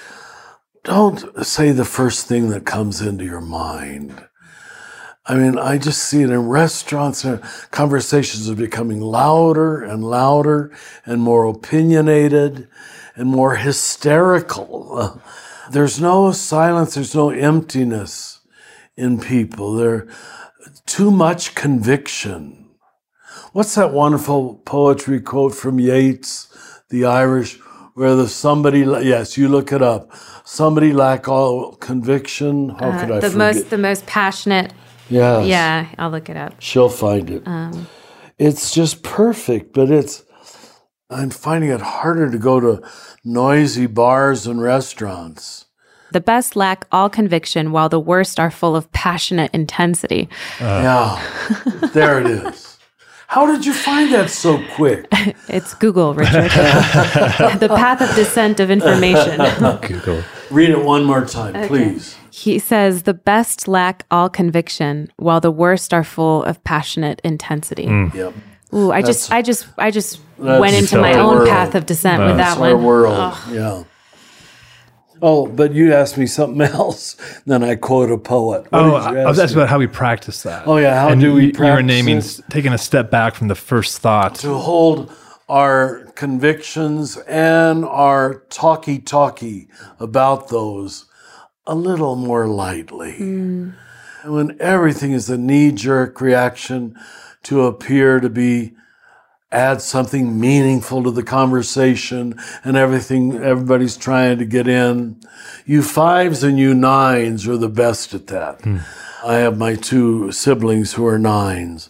Don't say the first thing that comes into your mind. I mean, I just see it in restaurants. Conversations are becoming louder and louder and more opinionated and more hysterical. There's no silence, there's no emptiness in people. There's too much conviction. What's that wonderful poetry quote from Yeats, the Irish, where yes, you look it up. Somebody lack all conviction. How could I forget? The most passionate Yes. Yeah, I'll look it up. She'll find it. It's just perfect, but I'm finding it harder to go to noisy bars and restaurants. The best lack all conviction, while the worst are full of passionate intensity. Yeah, there it is. How did you find that so quick? It's Google, Richard. The path of descent of information. Google. Read it one more time, please. He says, the best lack all conviction, while the worst are full of passionate intensity. Yep. Ooh, I just went into my own world. path of descent with that That's our one. world. Oh. Yeah. Oh, but you asked me something else. Then I quote a poet. What did you I was ask asking me? about how we practice that. Oh, yeah, how and do we You were practice naming, it? taking a step back from the first thought. To hold our convictions and our talky about those a little more lightly. And when everything is a knee-jerk reaction to appear to add something meaningful to the conversation and everybody's trying to get in. You 5s and you 9s are the best at that. I have my 2 siblings who are 9s.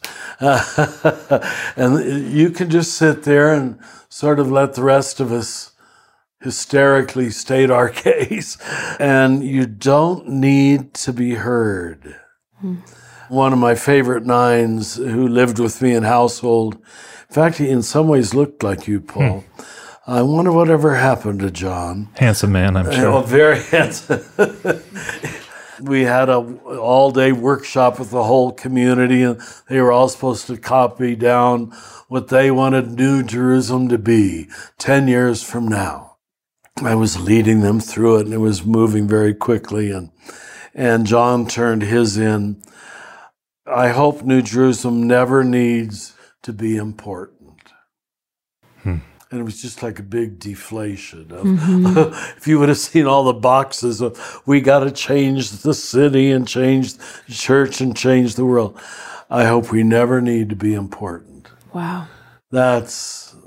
And you can just sit there and sort of let the rest of us hysterically state our case. And you don't need to be heard. One of my favorite 9s who lived with me in household, in fact, he in some ways looked like you, Paul. I wonder whatever happened to John. Handsome man, I'm sure. Oh, very handsome. We had a all-day workshop with the whole community, and they were all supposed to copy down what they wanted New Jerusalem to be 10 years from now. I was leading them through it, and it was moving very quickly, and John turned his in. I hope New Jerusalem never needs to be important. And it was just like a big deflation. If you would have seen all the boxes of, we got to change the city and change the church and change the world. I hope we never need to be important. Wow. That's,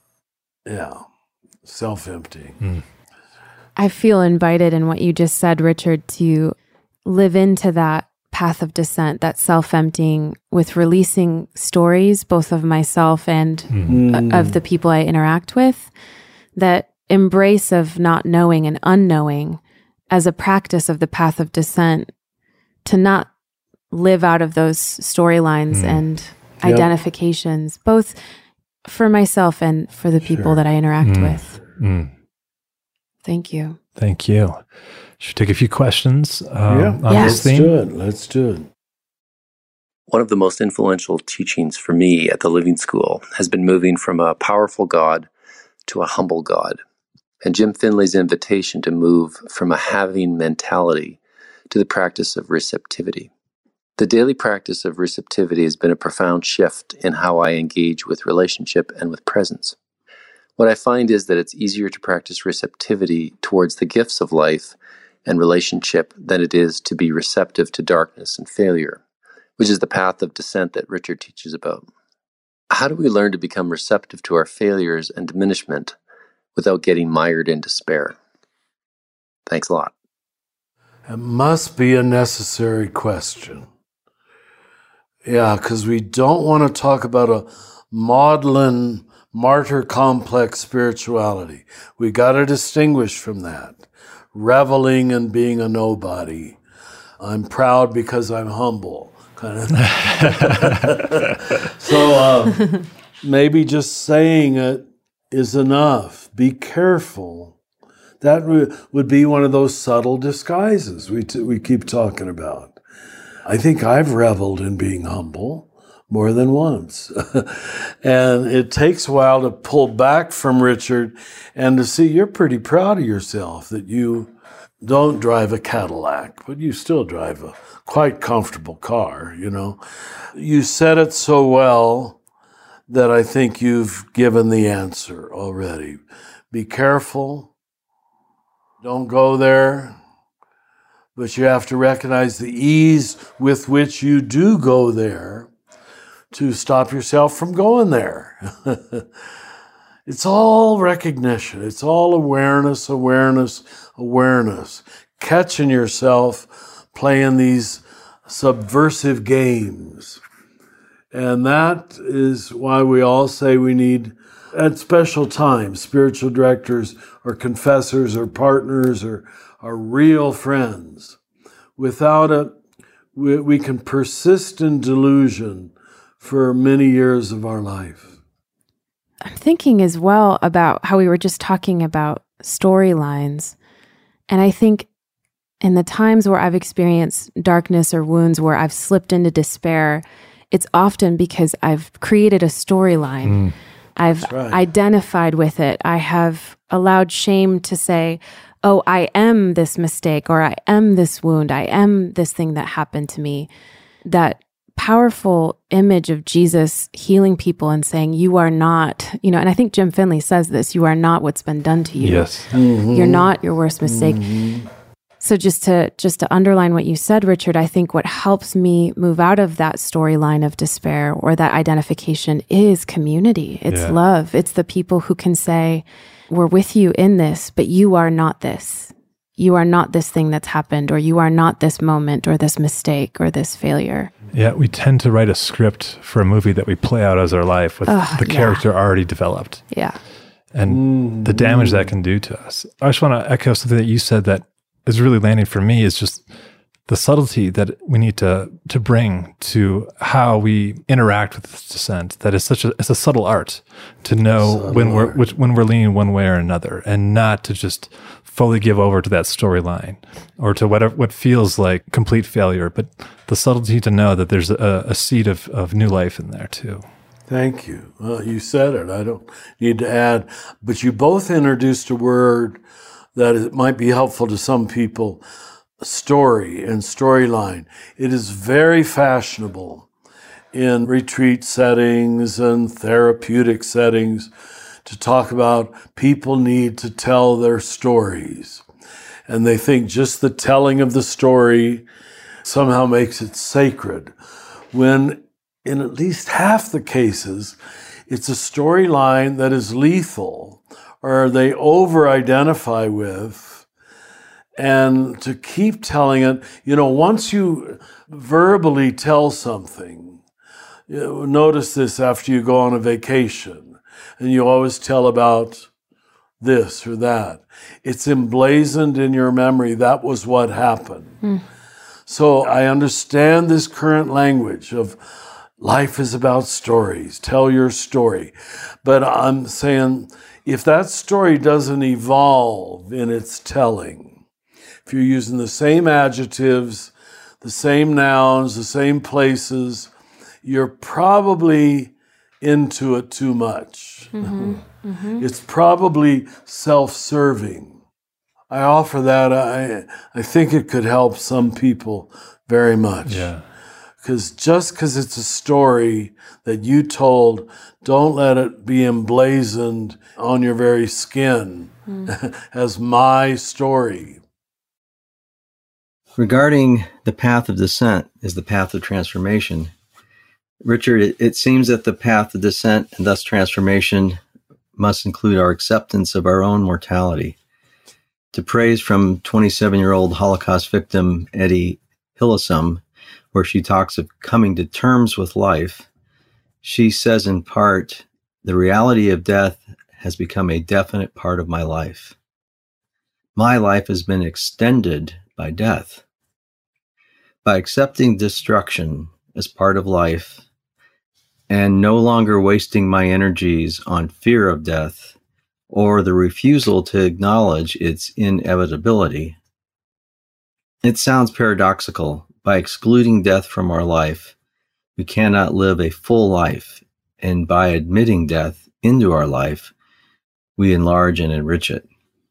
self-emptying. I feel invited in what you just said, Richard, to live into that path of descent, that self-emptying, with releasing stories, both of myself and of the people I interact with, that embrace of not knowing and unknowing as a practice of the path of descent, to not live out of those storylines and identifications, both for myself and for the people that I interact with. Thank you. Thank you. Should we take a few questions on this theme? Let's do it. One of the most influential teachings for me at the Living School has been moving from a powerful God to a humble God, and Jim Finley's invitation to move from a having mentality to the practice of receptivity. The daily practice of receptivity has been a profound shift in how I engage with relationship and with presence. What I find is that it's easier to practice receptivity towards the gifts of life and relationship than it is to be receptive to darkness and failure, which is the path of descent that Richard teaches about. How do we learn to become receptive to our failures and diminishment without getting mired in despair? Thanks a lot. It must be a necessary question. Yeah, because we don't want to talk about a maudlin, martyr complex spirituality. We got to distinguish from that. Reveling and being a nobody. I'm proud because I'm humble. Kind of. So maybe just saying it is enough. Be careful. That would be one of those subtle disguises we keep talking about. I think I've reveled in being humble more than once. And it takes a while to pull back from Richard and to see you're pretty proud of yourself that you don't drive a Cadillac, but you still drive a quite comfortable car, you know. You said it so well that I think you've given the answer already. Be careful. Don't go there. But you have to recognize the ease with which you do go there to stop yourself from going there. It's all recognition. It's all awareness, awareness, awareness. Catching yourself playing these subversive games. And that is why we all say we need, at special times, spiritual directors or confessors or partners or real friends. Without it, we can persist in delusion for many years of our life. I'm thinking as well about how we were just talking about storylines. And I think in the times where I've experienced darkness or wounds, where I've slipped into despair, it's often because I've created a storyline. I've identified with it. I have allowed shame to say, oh, I am this mistake, or I am this wound, I am this thing that happened to me. That powerful image of Jesus healing people and saying, you are not, and I think Jim Finley says this, you are not what's been done to you. Yes. You're not your worst mistake. So just to underline what you said, Richard, I think what helps me move out of that storyline of despair or that identification is community. It's love. It's the people who can say, we're with you in this, but you are not this. You are not this thing that's happened, or you are not this moment or this mistake or this failure. Yeah, we tend to write a script for a movie that we play out as our life with the character already developed. Yeah. And the damage that can do to us. I just want to echo something that you said that is really landing for me, is just the subtlety that we need to bring to how we interact with this descent. That is it's a subtle art to know when we're leaning one way or another, and not to just fully give over to that storyline or to what feels like complete failure, but the subtlety to know that there's a seed of new life in there too. Thank you. Well, you said it. I don't need to add, but you both introduced a word that it might be helpful to some people: story and storyline. It is very fashionable in retreat settings and therapeutic settings to talk about people need to tell their stories. And they think just the telling of the story somehow makes it sacred, when in at least half the cases, it's a storyline that is lethal, or they over-identify with. And to keep telling it, once you verbally tell something, notice this after you go on a vacation, and you always tell about this or that. It's emblazoned in your memory. That was what happened. So I understand this current language of life is about stories. Tell your story. But I'm saying, if that story doesn't evolve in its telling, if you're using the same adjectives, the same nouns, the same places, you're probably into it too much. It's probably self-serving. I offer that. I think it could help some people very much. Yeah. Because it's a story that you told, don't let it be emblazoned on your very skin as my story. Regarding the path of descent is the path of transformation. Richard, it seems that the path of descent and thus transformation must include our acceptance of our own mortality. To praise from 27-year-old Holocaust victim Eddie Hillesum, where she talks of coming to terms with life, she says in part, the reality of death has become a definite part of my life. My life has been extended by death. By accepting destruction as part of life and no longer wasting my energies on fear of death or the refusal to acknowledge its inevitability. It sounds paradoxical. By excluding death from our life, we cannot live a full life, and by admitting death into our life, we enlarge and enrich it.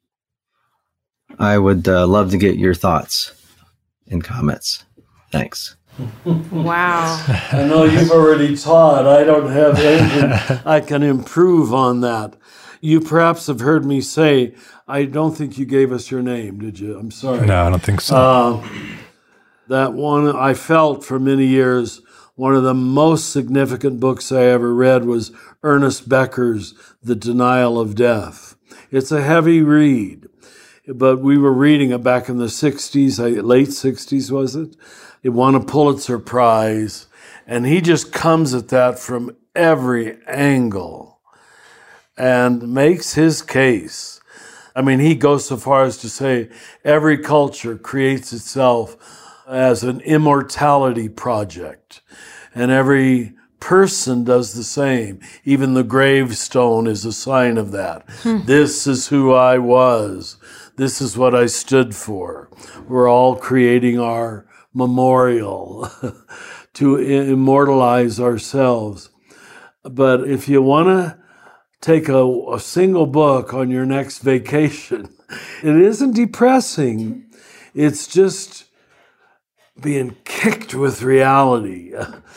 I would love to get your thoughts and comments. Thanks. Wow. I know you've already taught. I don't have anything I can improve on that. You perhaps have heard me say, I don't think you gave us your name, did you? I'm sorry. No, I don't think so. That one, I felt for many years, one of the most significant books I ever read was Ernest Becker's The Denial of Death. It's a heavy read. but we were reading it back in the 60s, late 60s, was it? It won a Pulitzer Prize, and he just comes at that from every angle and makes his case. I mean, he goes so far as to say every culture creates itself as an immortality project, and every person does the same. Even the gravestone is a sign of that. This is who I was. This is what I stood for. We're all creating our memorial to immortalize ourselves. But if you want to take a single book on your next vacation, it isn't depressing. It's just being kicked with reality.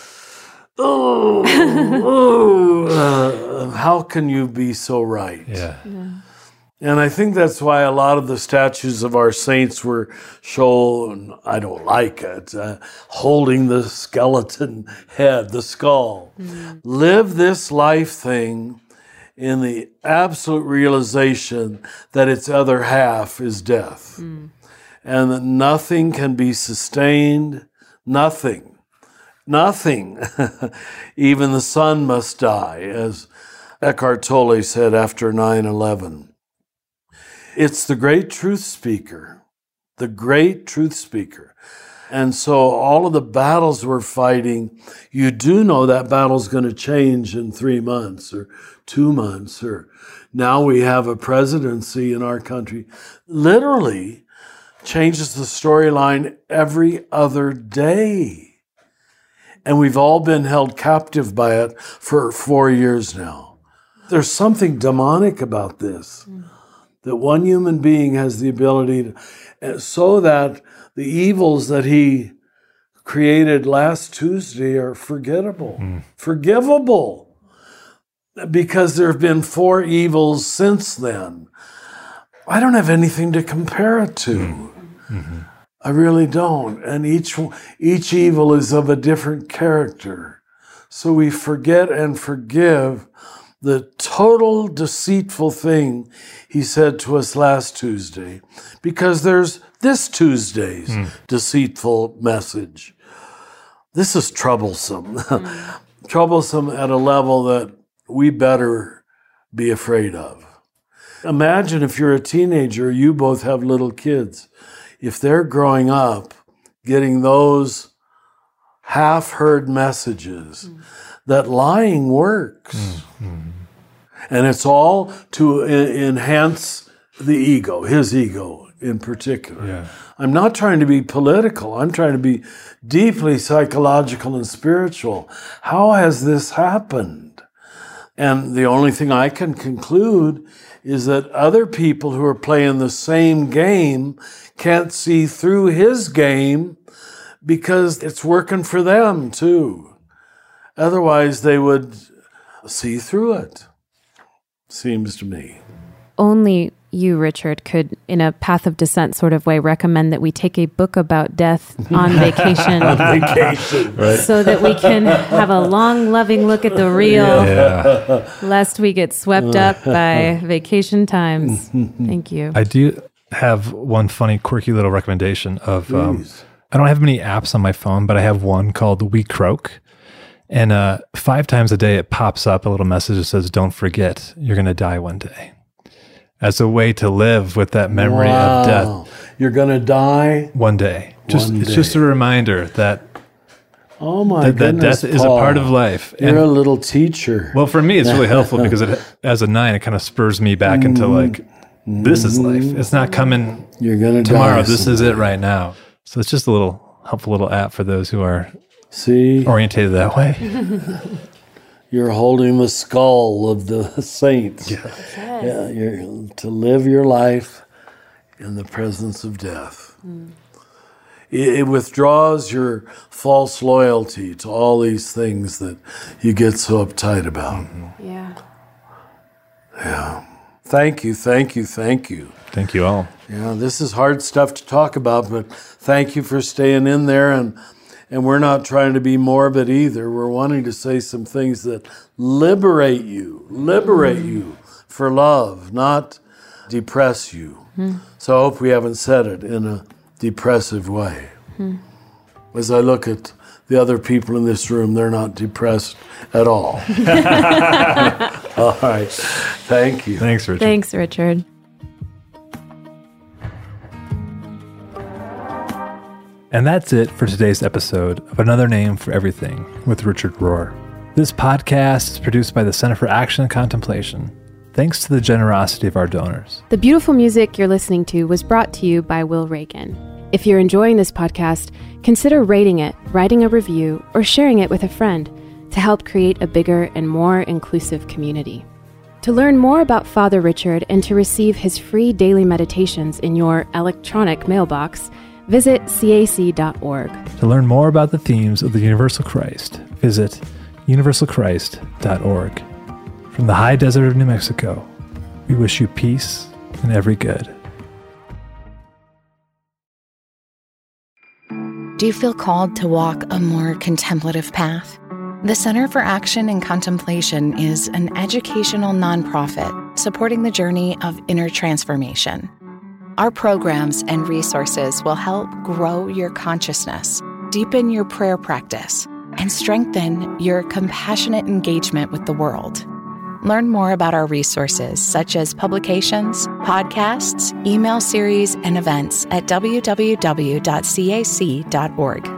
How can you be so right? Yeah. And I think that's why a lot of the statues of our saints were shown, I don't like it, holding the skeleton head, the skull. Live this life thing in the absolute realization that its other half is death. And that nothing can be sustained, nothing. Even the sun must die, as Eckhart Tolle said after 9/11. It's the great truth speaker, the great truth speaker. And so all of the battles we're fighting, you do know that battle's going to change in 3 months or 2 months, or now we have a presidency in our country. Literally changes the storyline every other day. And we've all been held captive by it for 4 years now. There's something demonic about this, that one human being has the ability to, so that the evils that he created last Tuesday are forgivable, because there have been 4 evils since then. I don't have anything to compare it to. I really don't. And each evil is of a different character. So we forget and forgive the total deceitful thing he said to us last Tuesday, because there's this Tuesday's deceitful message. This is troublesome. Troublesome at a level that we better be afraid of. Imagine if you're a teenager, you both have little kids. If they're growing up, getting those half-heard messages that lying works. And it's all to enhance the ego, his ego in particular. Yeah. I'm not trying to be political. I'm trying to be deeply psychological and spiritual. How has this happened? And the only thing I can conclude is that other people who are playing the same game can't see through his game because it's working for them too. Otherwise, they would see through it, seems to me. Only you, Richard, could, in a Path of Descent sort of way, recommend that we take a book about death on vacation. Right. So that we can have a long, loving look at the real, lest we get swept up by vacation times. Thank you. I do have one funny, quirky little recommendation of, I don't have many apps on my phone, but I have one called We Croak. And 5 times a day, it pops up a little message that says, "Don't forget, you're going to die one day." As a way to live with that memory of death. You're going to die one day. It's just a reminder that that death is a part of life. You're a little teacher. Well, for me, it's really helpful because as a 9, it kind of spurs me back into like, this is life. It's not coming tomorrow. This is it right now. So it's just a little helpful little app for those who are orientated that way. You're holding the skull of the saints. Yeah, you're to live your life in the presence of death. It withdraws your false loyalty to all these things that you get so uptight about. Yeah. Thank you, thank you, thank you. Thank you all. Yeah, this is hard stuff to talk about, but thank you for staying in there. And we're not trying to be morbid either. We're wanting to say some things that liberate you for love, not depress you. So I hope we haven't said it in a depressive way. As I look at the other people in this room, they're not depressed at all. All right. Thank you. Thanks, Richard. Thanks, Richard. And that's it for today's episode of Another Name for Everything with Richard Rohr. This podcast is produced by the Center for Action and Contemplation, thanks to the generosity of our donors. The beautiful music you're listening to was brought to you by Will Reagan. If you're enjoying this podcast, consider rating it, writing a review, or sharing it with a friend to help create a bigger and more inclusive community. To learn more about Father Richard and to receive his free daily meditations in your electronic mailbox, visit cac.org. To learn more about the themes of the Universal Christ, visit universalchrist.org. From the high desert of New Mexico, we wish you peace and every good. Do you feel called to walk a more contemplative path? The Center for Action and Contemplation is an educational nonprofit supporting the journey of inner transformation. Our programs and resources will help grow your consciousness, deepen your prayer practice, and strengthen your compassionate engagement with the world. Learn more about our resources, such as publications, podcasts, email series, and events at www.cac.org.